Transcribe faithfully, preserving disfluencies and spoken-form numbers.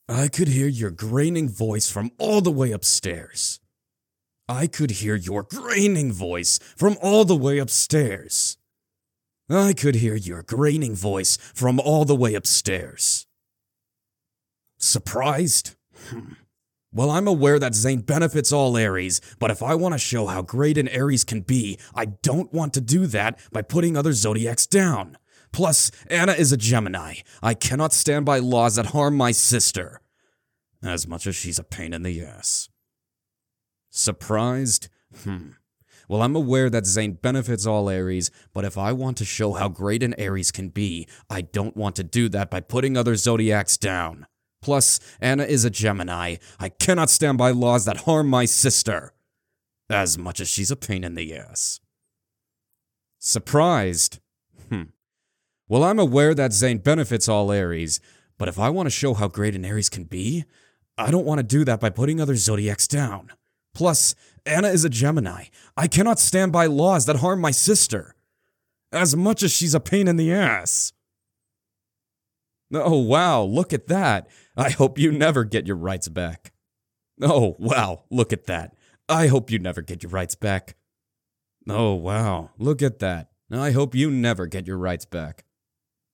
I could hear your graining voice from all the way upstairs. I could hear your graining voice from all the way upstairs. I could hear your graining voice from all the way upstairs. Surprised? Hmm. Well, I'm aware that Zane benefits all Aries, but if I want to show how great an Aries can be, I don't want to do that by putting other zodiacs down. Plus, Anna is a Gemini. I cannot stand by laws that harm my sister. As much as she's a pain in the ass. Surprised? Hmm. Well, I'm aware that Zane benefits all Aries, but if I want to show how great an Aries can be, I don't want to do that by putting other zodiacs down. Plus, Anna is a Gemini. I cannot stand by laws that harm my sister. As much as she's a pain in the ass. Surprised? Hmm. Well, I'm aware that Zane benefits all Aries, but if I want to show how great an Aries can be, I don't want to do that by putting other zodiacs down. Plus, Anna is a Gemini. I cannot stand by laws that harm my sister. As much as she's a pain in the ass. Oh, wow, look at that. I hope you never get your rights back. Oh, wow, look at that. I hope you never get your rights back. Oh, wow, look at that. I hope you never get your rights back.